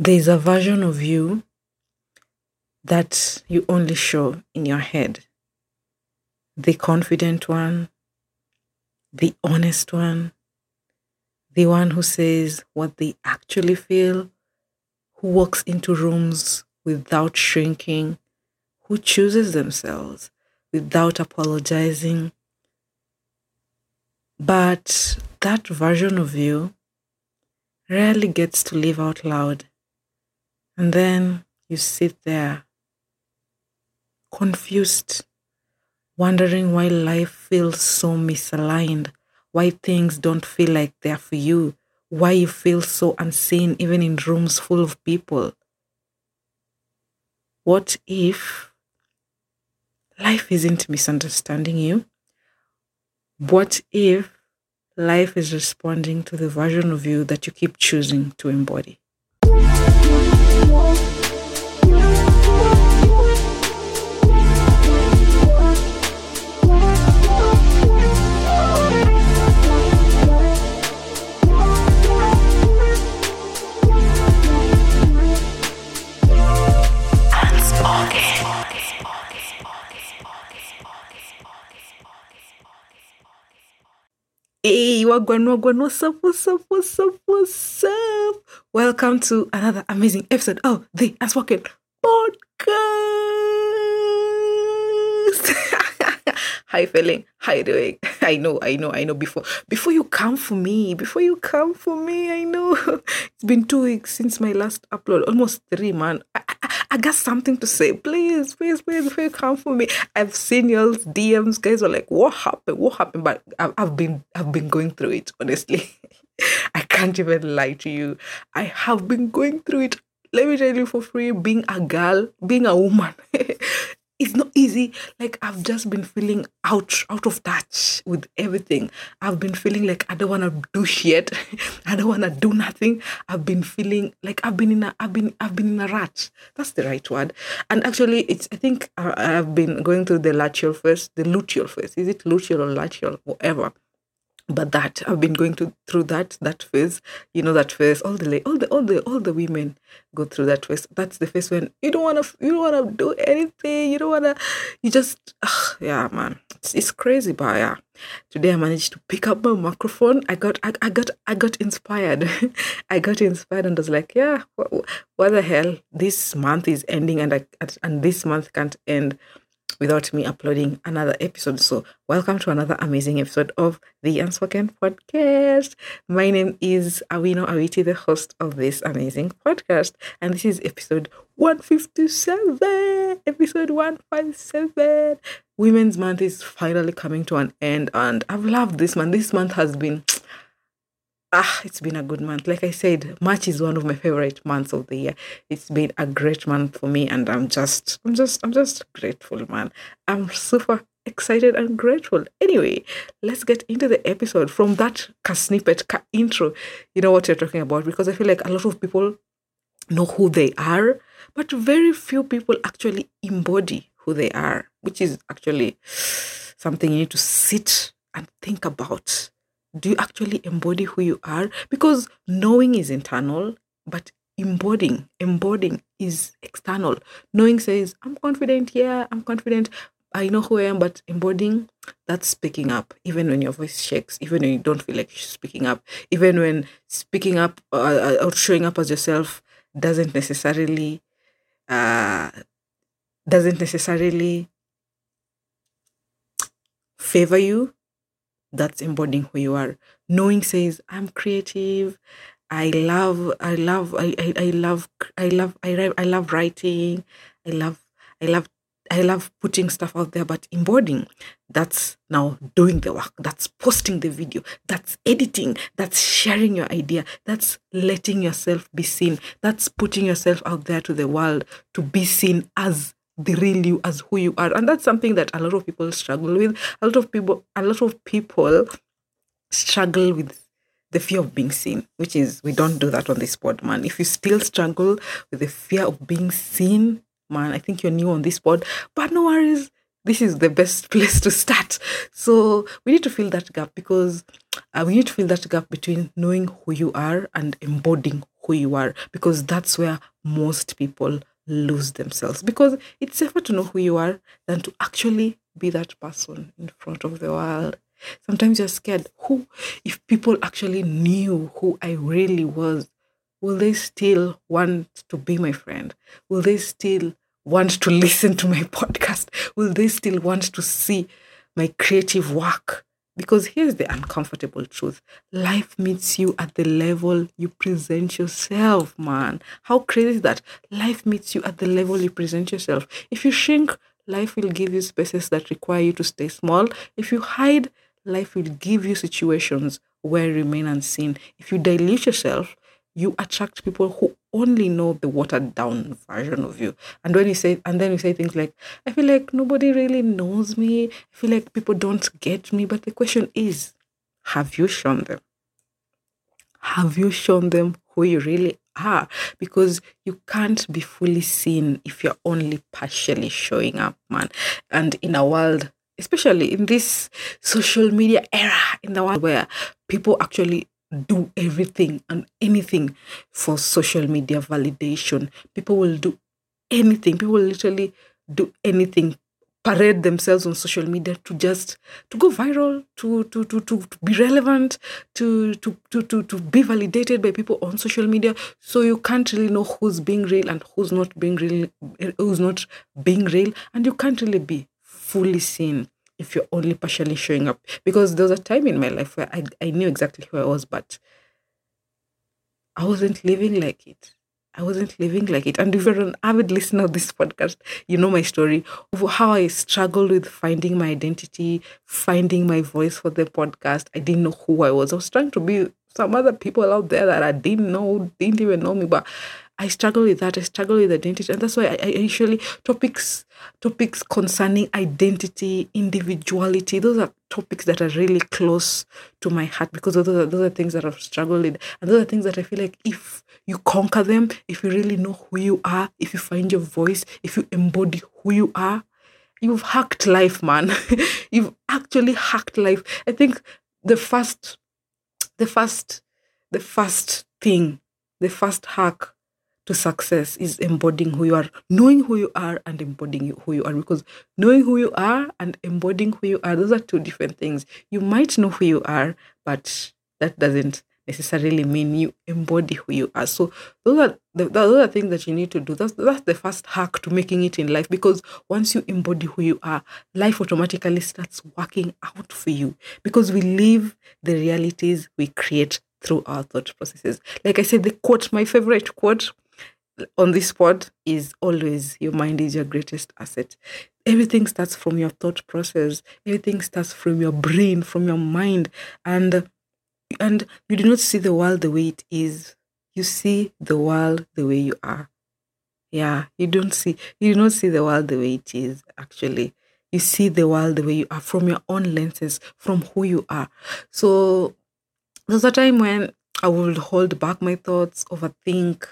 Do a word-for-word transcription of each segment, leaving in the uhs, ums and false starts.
There's a version of you that you only show in your head. The confident one, the honest one, the one who says what they actually feel, who walks into rooms without shrinking, who chooses themselves without apologizing. But that version of you rarely gets to live out loud. And then you sit there, confused, wondering why life feels so misaligned, why things don't feel like they're for you, why you feel so unseen even in rooms full of people. What if life isn't misunderstanding you? What if life is responding to the version of you that you keep choosing to embody? Hey, wagwan, wagwan, what's up, what's up, what's up, what's up? Welcome to another amazing episode of the Unspoken Podcast. How you feeling? How you doing? I know, I know, I know. Before, before you come for me, before you come for me, I know. It's been two weeks since my last upload, almost three, man. I, I, I got something to say. Please, please, please, before you come for me. I've seen y'all's D Ms. Guys are like, what happened? What happened? But I've, I've been, I've been going through it, honestly. I can't even lie to you. I have been going through it. Let me tell you for free, being a girl, being a woman, it's not easy. Like, I've just been feeling out, out of touch with everything. I've been feeling like I don't want to do shit. I don't want to do nothing. I've been feeling like I've been in a, I've been, I've been in a rut. That's the right word. And actually, it's, I think I, I've been going through the luteal phase, the luteal phase. Is it luteal or luteal? Whatever. But that I've been going to, through that that phase, you know, that phase. All the all the all the all the women go through that phase. That's the phase when you don't want to you don't want to do anything. You don't want to. You just ugh, yeah, man. It's, it's crazy, but yeah. Today I managed to pick up my microphone. I got I, I got I got inspired. I got inspired and was like, yeah, what, what the hell? This month is ending, and I and this month can't end without me uploading another episode. So welcome to another amazing episode of the Unspoken Podcast. My name is Awino Awiti, the host of this amazing podcast. And this is episode one fifty-seven. Episode one fifty-seven. Women's Month is finally coming to an end. And I've loved this month. This month has been... Ah, it's been a good month. Like I said, March is one of my favorite months of the year. It's been a great month for me, and I'm just, I'm just, I'm just grateful, man. I'm super excited and grateful. Anyway, let's get into the episode. From that ka snippet, ka intro, you know what you're talking about, because I feel like a lot of people know who they are, but very few people actually embody who they are, which is actually something you need to sit and think about. Do you actually embody who you are? Because knowing is internal, but embodying, embodying is external. Knowing says, I'm confident, yeah, I'm confident, I know who I am, but embodying, that's speaking up, even when your voice shakes, even when you don't feel like you're speaking up, even when speaking up uh, or showing up as yourself doesn't necessarily, uh, doesn't necessarily favor you. That's embodying who you are. Knowing says, I'm creative. I love, I love, I, I, I love, I love, I, write- I love writing. I love, I love, I love putting stuff out there. But embodying, that's now doing the work. That's posting the video. That's editing. That's sharing your idea. That's letting yourself be seen. That's putting yourself out there to the world to be seen as the real you, as who you are. And that's something that a lot of people struggle with. A lot of people, a lot of people struggle with the fear of being seen, which is, we don't do that on this pod, man. If you still struggle with the fear of being seen, man, I think you're new on this pod, but no worries. This is the best place to start. So we need to fill that gap, because uh, we need to fill that gap between knowing who you are and embodying who you are, because that's where most people lose themselves, because it's safer to know who you are than to actually be that person in front of the world. Sometimes you're scared. Who, if people actually knew who I really was, will they still want to be my friend? Will they still want to listen to my podcast? Will they still want to see my creative work? Because here's the uncomfortable truth: life meets you at the level you present yourself, man. How crazy is that? Life meets you at the level you present yourself. If you shrink, life will give you spaces that require you to stay small. If you hide, life will give you situations where you remain unseen. If you dilute yourself, you attract people who only know the watered down version of you. And when you say, and then you say things like, I feel like nobody really knows me. I feel like people don't get me. But the question is, have you shown them? Have you shown them who you really are? Because you can't be fully seen if you're only partially showing up, man. And in a world, especially in this social media era, in the world where people actually do everything and anything for social media validation, people will do anything. People will literally do anything, parade themselves on social media to just to go viral, to to to to, to be relevant, to, to to to to be validated by people on social media. So you can't really know who's being real and who's not being real, who's not being real, and you can't really be fully seen if you're only partially showing up. Because there was a time in my life where I, I knew exactly who I was, but I wasn't living like it. I wasn't living like it. And if you're an avid listener of this podcast, you know my story of how I struggled with finding my identity, finding my voice for the podcast. I didn't know who I was. I was trying to be some other people out there that I didn't know, didn't even know me, but I struggle with that. I struggle with identity. And that's why I, I usually topics topics concerning identity, individuality, those are topics that are really close to my heart, because those are, those are things that I've struggled with. And those are things that I feel like if you conquer them, if you really know who you are, if you find your voice, if you embody who you are, you've hacked life, man. You've actually hacked life. I think the first, the first, the first thing, the first hack to success is embodying who you are, knowing who you are and embodying who you are. Because knowing who you are and embodying who you are, those are two different things. You might know who you are, but that doesn't necessarily mean you embody who you are. So those are the, those are things that you need to do. That's that's the first hack to making it in life. Because once you embody who you are, life automatically starts working out for you. Because we live the realities we create through our thought processes. Like I said, the quote, my favorite quote on this pod is always, your mind is your greatest asset. Everything starts from your thought process. Everything starts from your brain, from your mind. And and you do not see the world the way it is. You see the world the way you are. Yeah, you don't see you do not see the world the way it is, actually. You see the world the way you are, from your own lenses, from who you are. So there's a time when I would hold back my thoughts, overthink,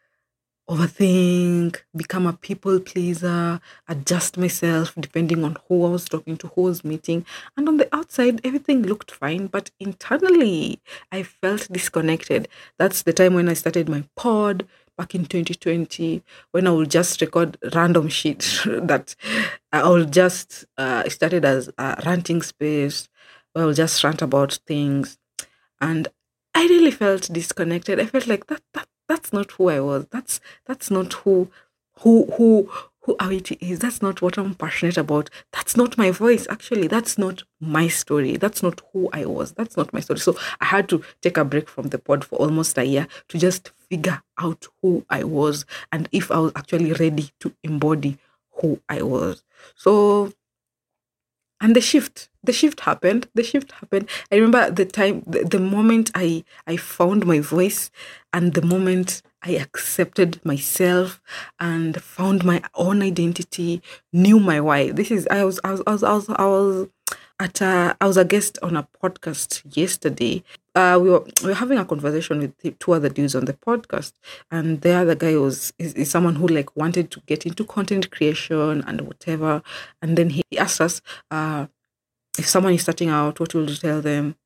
overthink, become a people pleaser, adjust myself depending on who I was talking to, who I was meeting. And on the outside, everything looked fine, but internally, I felt disconnected. That's the time when I started my pod back in twenty twenty, when I would just record random shit that I will just, uh, it started as a ranting space, where I will just rant about things. And I really felt disconnected. I felt like that, that that's not who I was. That's that's not who who who who Awiti is. That's not what I'm passionate about. That's not my voice, actually. That's not my story. That's not who I was. That's not my story. So I had to take a break from the pod for almost a year to just figure out who I was and if I was actually ready to embody who I was. So, and the shift the shift happened the shift happened. I remember the time the, the moment i i found my voice, and the moment I accepted myself and found my own identity, knew my why. This is i was i was i was i was, I was at a, I was a guest on a podcast yesterday. Uh, we were we were having a conversation with the two other dudes on the podcast, and the other guy was is, is someone who like wanted to get into content creation and whatever. And then he asked us, uh, if someone is starting out, what will you tell them?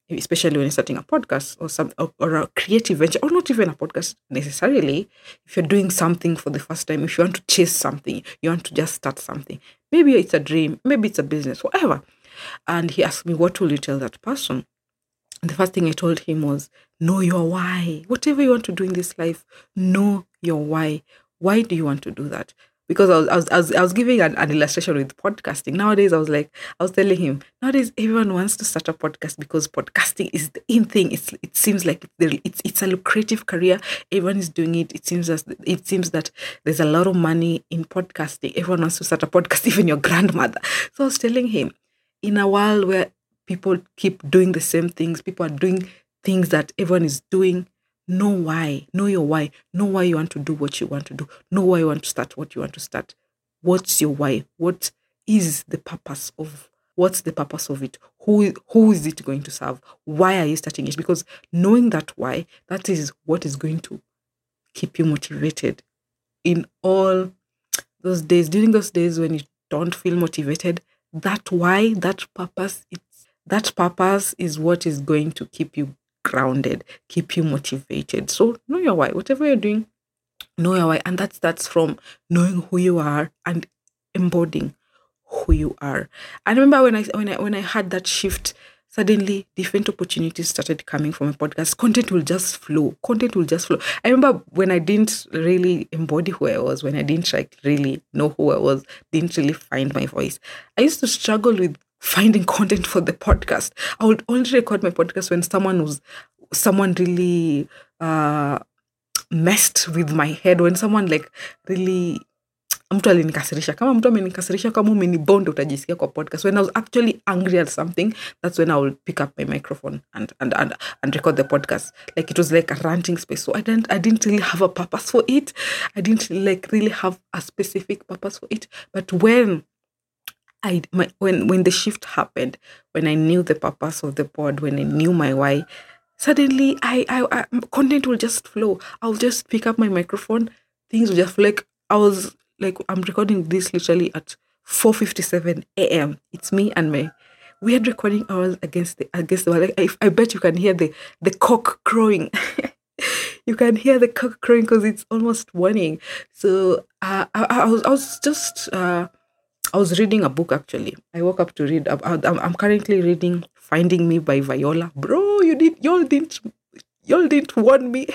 especially when you're starting a podcast or some or, or a creative venture, or not even a podcast necessarily. If you're doing something for the first time, if you want to chase something, you want to just start something. Maybe it's a dream, maybe it's a business, whatever. And he asked me, what will you tell that person? And the first thing I told him was, know your why. Whatever you want to do in this life, know your why. Why do you want to do that? Because I was, I was, I was, I was giving an, an illustration with podcasting. Nowadays, I was like, I was telling him, nowadays everyone wants to start a podcast because podcasting is the in thing. It's, it seems like it's, it's a lucrative career. Everyone is doing it. It seems as it seems that there's a lot of money in podcasting. Everyone wants to start a podcast, even your grandmother. So I was telling him, in a world where people keep doing the same things, people are doing things that everyone is doing, know why. Know your why. Know why you want to do what you want to do. Know why you want to start what you want to start. What's your why? What is the purpose of what's the purpose of it? Who who is it going to serve? Why are you starting it? Because knowing that why, that is what is going to keep you motivated in all those days. During those days when you don't feel motivated, that why, that purpose, it's that purpose is what is going to keep you grounded, keep you motivated. So know your why. Whatever you're doing, know your why. And that starts from knowing who you are and embodying who you are. I remember when I when I when I had that shift, suddenly different opportunities started coming from a podcast. Content will just flow. Content will just flow. I remember when I didn't really embody who I was, when I didn't like really know who I was, didn't really find my voice. I used to struggle with finding content for the podcast. I would only record my podcast when someone was someone really uh messed with my head, when someone like really mtu alinikasirisha. Kama mtu amenikasirisha, kama umenibonda utajisikia kwa podcast. When I was actually angry at something, that's when I would pick up my microphone and and and, and record the podcast. Like it was like a ranting space. So I didn't I didn't really have a purpose for it. I didn't like really have a specific purpose for it. But when I my, when when the shift happened, when I knew the purpose of the pod, when I knew my why, suddenly I, I, I content will just flow. I'll just pick up my microphone. Things will just like I was like I'm recording this literally at four fifty-seven a.m. It's me and my weird recording hours against the against the like, I, I bet you can hear the the cock crowing. You can hear the cock crowing because it's almost morning. So uh, I, I was I was just uh, I was reading a book actually. I woke up to read. I'm, I'm currently reading Finding Me by Viola. Bro, you did y'all didn't y'all didn't warn me.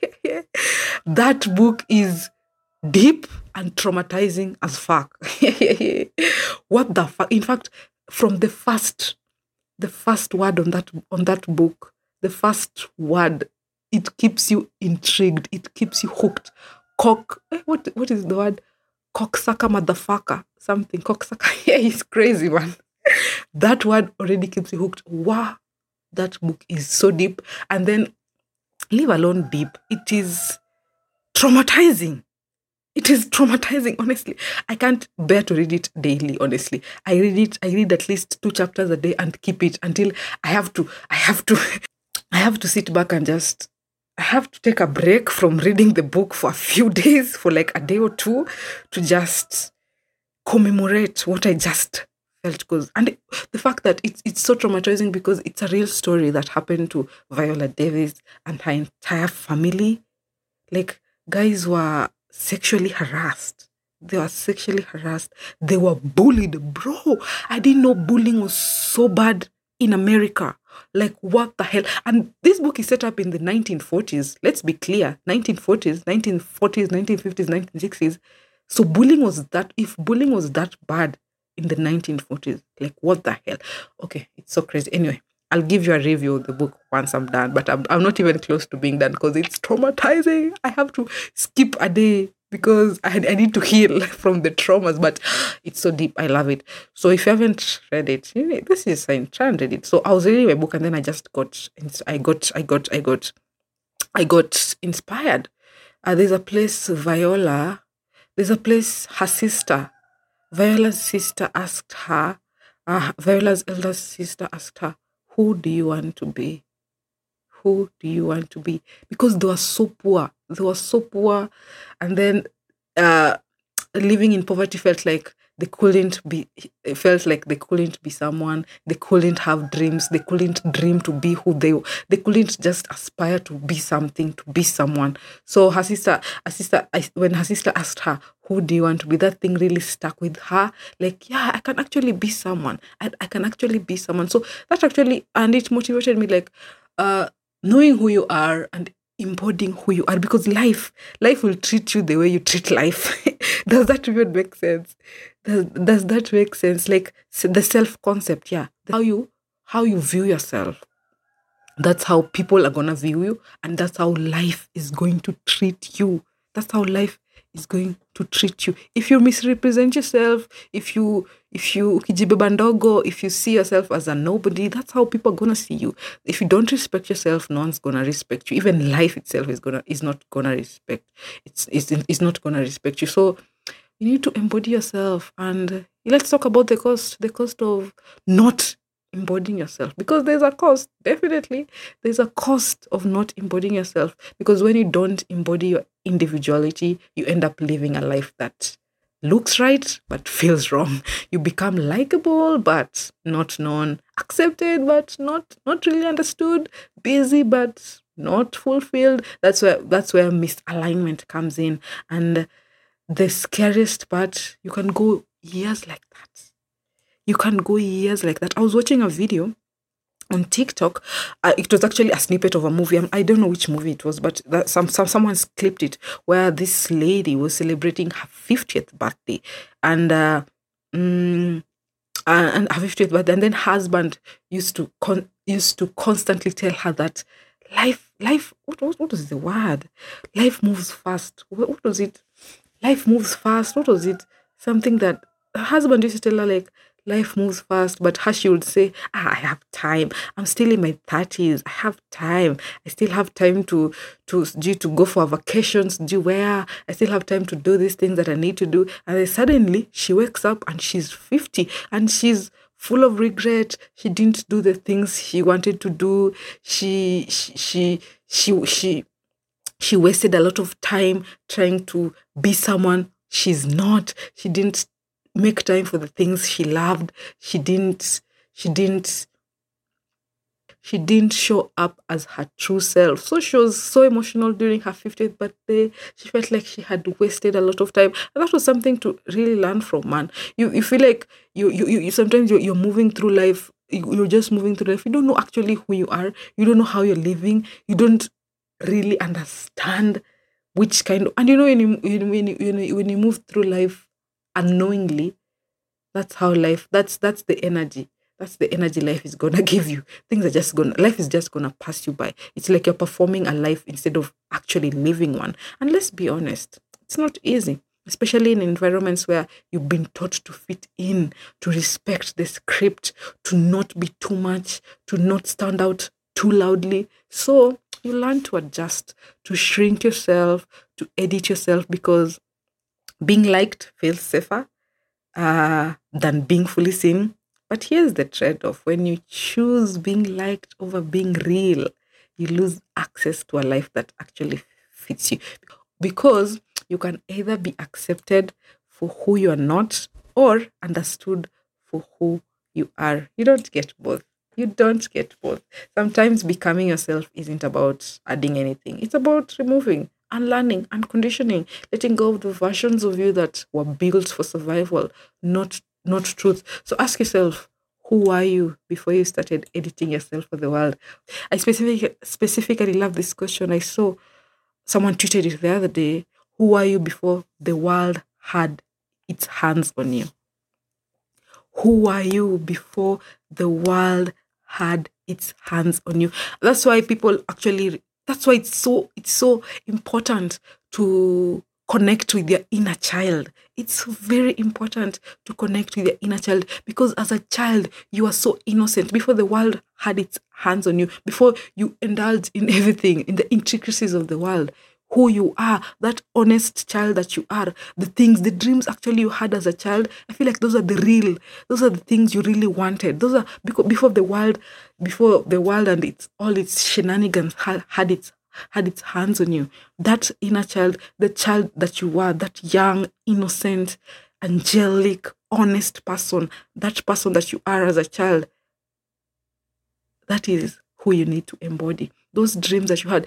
That book is deep and traumatizing as fuck. What the fuck? In fact, from the first the first word on that on that book, the first word, it keeps you intrigued. It keeps you hooked. Cock. eh, What what is the word? Cocksucker motherfucker. Something. Cocksucker. Yeah, he's crazy, man. That word already keeps you hooked. Wow. That book is so deep. And then leave alone deep. It is traumatizing. It is traumatizing, honestly. I can't bear to read it daily, honestly. I read it, I read at least two chapters a day and keep it until I have to, I have to, I have to sit back and just, I have to take a break from reading the book for a few days, for like a day or two, to just commemorate what I just felt. Because and the fact that it's it's so traumatizing because it's a real story that happened to Viola Davis and her entire family. Like guys were sexually harassed. They were sexually harassed. They were bullied. Bro, I didn't know bullying was so bad in America. Like, what the hell? And this book is set up in the nineteen forties. Let's be clear. nineteen forties, nineteen forties, nineteen fifties, nineteen sixties. So bullying was that, if bullying was that bad in the nineteen forties, like, what the hell? Okay, it's so crazy. Anyway, I'll give you a review of the book once I'm done, but I'm, I'm not even close to being done because it's traumatizing. I have to skip a day because I, I need to heal from the traumas, but it's so deep. I love it. So if you haven't read it, you know, this is fine. Try and read it. So I was reading my book and then I just got, I got, I got, I got, I got inspired. Uh, there's a place, Viola, there's a place, her sister, Viola's sister asked her, uh, Viola's elder sister asked her, who do you want to be? Who do you want to be? Because they were so poor. They were so poor. And then uh, living in poverty felt like they couldn't be it felt like they couldn't be someone, they couldn't have dreams, they couldn't dream to be who they they couldn't just aspire to be something, to be someone. So her sister her sister I- when her sister asked her, who do you want to be, that thing really stuck with her. Like, yeah, I can actually be someone, i, I can actually be someone. So that actually, and it motivated me, like, uh knowing who you are and embodying who you are, because life life will treat you the way you treat life. Does that even make sense? Does, does that make sense? Like, s- the self concept, yeah, how you how you view yourself, that's how people are gonna view you, and that's how life is going to treat you. That's how life is going to treat you. If you misrepresent yourself, if you if you ukijibeba ndogo, if you see yourself as a nobody, that's how people are gonna see you. If you don't respect yourself, no one's gonna respect you. Even life itself is gonna is not gonna respect. It's it's, it's not gonna respect you. So you need to embody yourself. And let's talk about the cost the cost of not embodying yourself, because there's a cost. Definitely there's a cost of not embodying yourself, because when you don't embody your individuality, you end up living a life that looks right but feels wrong. You become likable but not known, accepted but not not really understood, busy but not fulfilled. That's where that's where misalignment comes in. And the scariest part, you can go years like that. You can go years like that. I was watching a video on TikTok. Uh, it was actually a snippet of a movie. Um, I don't know which movie it was, but that some, some someone's clipped it, where this lady was celebrating her fiftieth birthday, and uh, mm, uh, and her fiftieth birthday, and then husband used to con- used to constantly tell her that life life what, what, what was the word, life moves fast. What, what was it? Life moves fast. What was it? Something that her husband used to tell her, like, life moves fast, but her, she would say, ah, I have time. I'm still in my thirties. I have time. I still have time to to do to go for vacations, do where I still have time to do these things that I need to do. And then suddenly she wakes up and she's fifty, and she's full of regret. She didn't do the things she wanted to do. She she she she, she she wasted a lot of time trying to be someone she's not. She didn't make time for the things she loved. She didn't she didn't she didn't show up as her true self. So she was so emotional during her fiftieth birthday. She felt like she had wasted a lot of time. And that was something to really learn from, man. You you feel like you you, you you- sometimes you're, you're moving through life. you- You're just moving through life. You don't know actually who you are. You don't know how you're living. You don't really understand which kind of, and you know, when you when you, when you, when you when you move through life unknowingly, that's how life, that's that's the energy. That's the energy life is gonna give you. Things are just gonna life is just gonna pass you by. It's like you're performing a life instead of actually living one. And let's be honest, it's not easy, especially in environments where you've been taught to fit in, to respect the script, to not be too much, to not stand out too loudly. So you learn to adjust, to shrink yourself, to edit yourself, because being liked feels safer uh, than being fully seen. But here's the trade off: when you choose being liked over being real, you lose access to a life that actually fits you. Because you can either be accepted for who you are not, or understood for who you are. You don't get both. You don't get both. Sometimes becoming yourself isn't about adding anything, it's about removing, unlearning, and conditioning, letting go of the versions of you that were built for survival, not not truth. So ask yourself, who are you before you started editing yourself for the world? I specific, specifically love this question. I saw someone tweeted it the other day. Who are you before the world had its hands on you? Who are you before the world had its hands on you? That's why people actually, that's why it's so it's so important to connect with your inner child. It's very important to connect with your inner child, because as a child you are so innocent before the world had its hands on you, before you indulged in everything, in the intricacies of the world. Who you are, that honest child that you are, the things, the dreams actually you had as a child, I feel like those are the real, those are the things you really wanted. Those are because before the world, before the world and its all its shenanigans had, had its had its hands on you. That inner child, the child that you were, that young, innocent, angelic, honest person, that person that you are as a child, that is who you need to embody. Those dreams that you had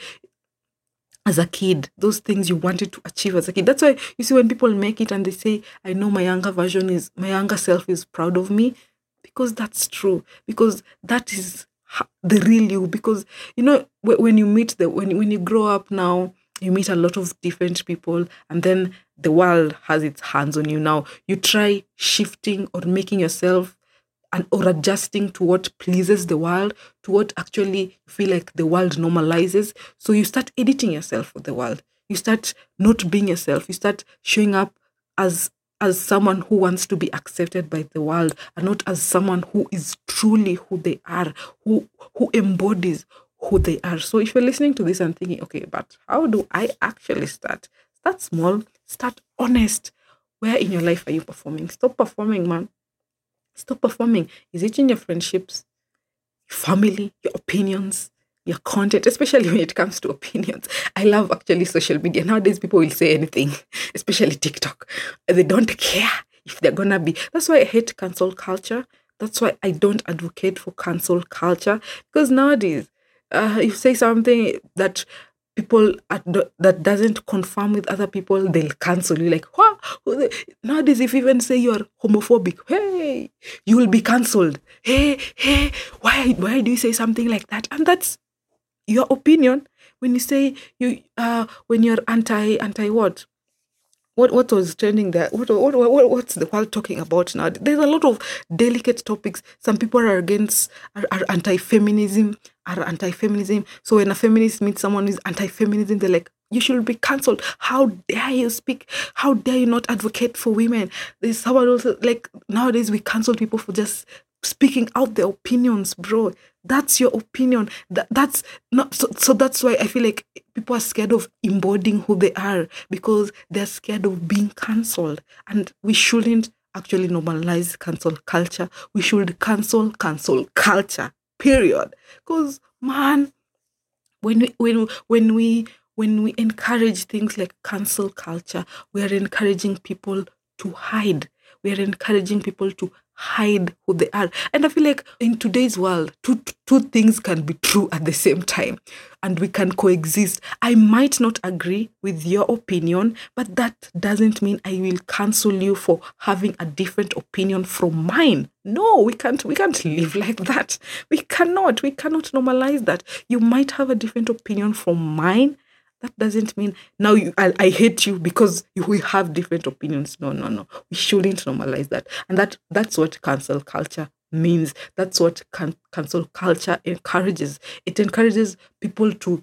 as a kid, those things you wanted to achieve as a kid. That's why you see when people make it and they say, I know my younger version is, my younger self is proud of me, because that's true. Because that is the real you. Because, you know, when you meet the, when, when you grow up now, you meet a lot of different people, and then the world has its hands on you now. You try shifting or making yourself and or adjusting to what pleases the world, to what actually you feel like the world normalizes. So you start editing yourself for the world. You start not being yourself. You start showing up as as someone who wants to be accepted by the world, and not as someone who is truly who they are, who who embodies who they are. So if you're listening to this and thinking, okay, but how do I actually start? Start small, start honest. Where in your life are you performing? Stop performing, man. Stop performing. Is it in your friendships, your family, your opinions, your content, especially when it comes to opinions? I love actually social media. Nowadays, people will say anything, especially TikTok. They don't care if they're going to be. That's why I hate cancel culture. That's why I don't advocate for cancel culture. Because nowadays, uh, you say something that people at the, that doesn't confirm with other people, they'll cancel you. Like, what? Nowadays, if you even say you're homophobic, hey, you will be cancelled. Hey, hey, why, why do you say something like that? And that's your opinion. When you say you, uh, when you're anti, anti what? What what was trending there? What, what what what's the world talking about now? There's a lot of delicate topics. Some people are against, are, are anti-feminism, are anti-feminism. So when a feminist meets someone who's anti-feminism, they're like, you should be cancelled. How dare you speak? How dare you not advocate for women? There's someone also, like, nowadays we cancel people for just speaking out their opinions, bro. That's your opinion. That, that's not so, so that's why I feel like people are scared of embodying who they are, because they're scared of being cancelled. And we shouldn't actually normalize cancel culture. We should cancel cancel culture, period. Because, man, when we when when we when we encourage things like cancel culture, we are encouraging people to hide. We are encouraging people to hide who they are. And I feel like in today's world, two two things can be true at the same time, and we can coexist. I might not agree with your opinion, but that doesn't mean I will cancel you for having a different opinion from mine. No, we can't we can't live like that. We cannot. We cannot normalize that. You might have a different opinion from mine. That doesn't mean now you, I, I hate you because you, we have different opinions. No, no, no. We shouldn't normalize that. And that that's what cancel culture means. That's what can, cancel culture encourages. It encourages people to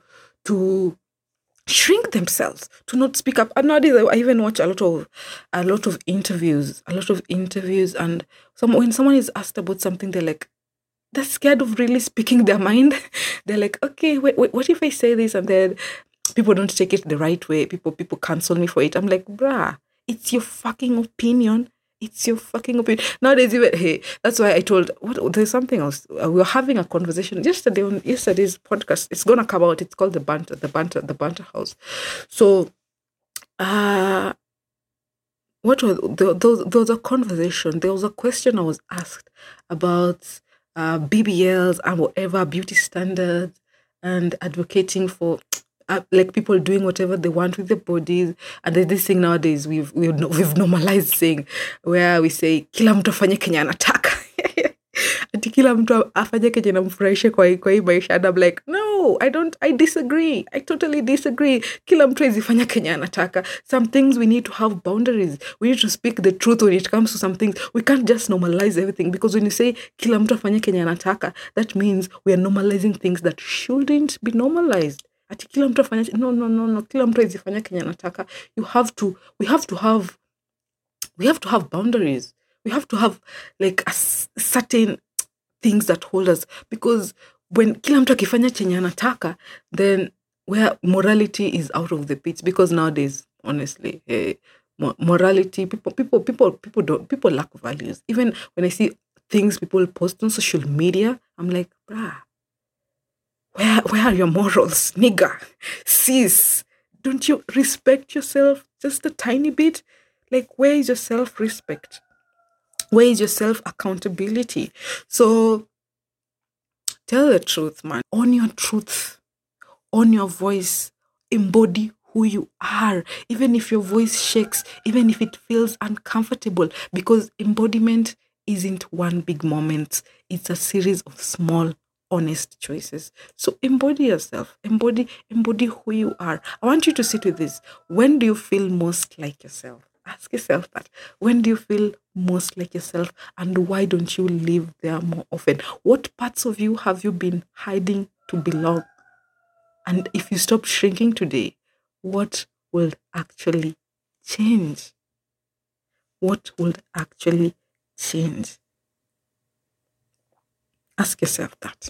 to shrink themselves, to not speak up. And nowadays, I even watch a lot of a lot of interviews, a lot of interviews, and some when someone is asked about something, they're like, they're scared of really speaking their mind. They're like, okay, wait, wait, what if I say this and then people don't take it the right way? People people cancel me for it. I'm like, bruh, it's your fucking opinion. It's your fucking opinion. Nowadays, even, hey, that's why I told, what, there's something else. Uh, we were having a conversation yesterday on yesterday's podcast. It's going to come out. It's called The Banter, The Banter, The Banter House. So, uh, what was, there, there, was, there was a conversation. There was a question I was asked about uh, B B Ls and whatever, beauty standards, and advocating for uh, like people doing whatever they want with their bodies. And there's this thing nowadays we've we've, we've normalized saying, where we say kila mtu afanye kenye anataka. Ati kila mtu afanye kenye namfurahisha kwa kwa hii maisha. And I'm like, no, I don't, I disagree. I totally disagree. Kila mtu azifanya kenye anataka. Some things we need to have boundaries. We need to speak the truth when it comes to some things. We can't just normalize everything, because when you say kila mtu afanye kenye anataka, that means we are normalizing things that shouldn't be normalized. Ati kila mtu afanye, no, no, no, no. Kila mtu azifanya kenye anataka. You have to, we have to have, we have to have boundaries. We have to have like a s- certain things that hold us, because when kila mtu akifanya chenye anataka, then where morality is out of the pits. Because nowadays, honestly, eh, mo- morality, people, people, people, people don't, people lack values. Even when I see things people post on social media, I'm like, bruh, Where, where are your morals, nigga? Sis, don't you respect yourself just a tiny bit? Like, where is your self respect? Where is your self accountability? So, tell the truth, man. Own your truth, own your voice, embody who you are, even if your voice shakes, even if it feels uncomfortable, because embodiment isn't one big moment, it's a series of small honest choices. So embody yourself, embody embody who you are. I want you to sit with this. When do you feel most like yourself? Ask yourself that. When do you feel most like yourself, and why don't you live there more often? What parts of you have you been hiding to belong? And if you stop shrinking today, what will actually change? What will actually change? Ask yourself that.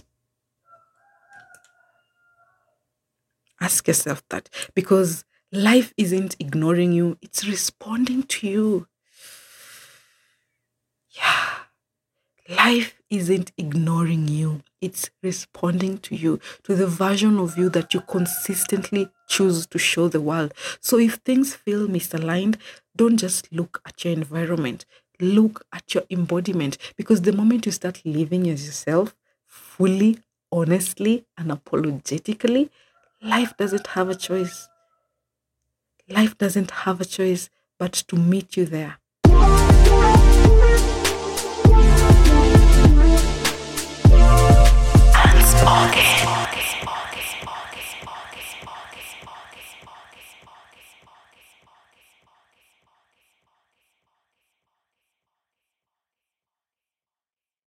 Ask yourself that, because life isn't ignoring you, it's responding to you. Yeah. Life isn't ignoring you, it's responding to you, to the version of you that you consistently choose to show the world. So if things feel misaligned, don't just look at your environment, look at your embodiment. Because the moment you start living as yourself, fully, honestly, and apologetically, life doesn't have a choice. Life doesn't have a choice but to meet you there.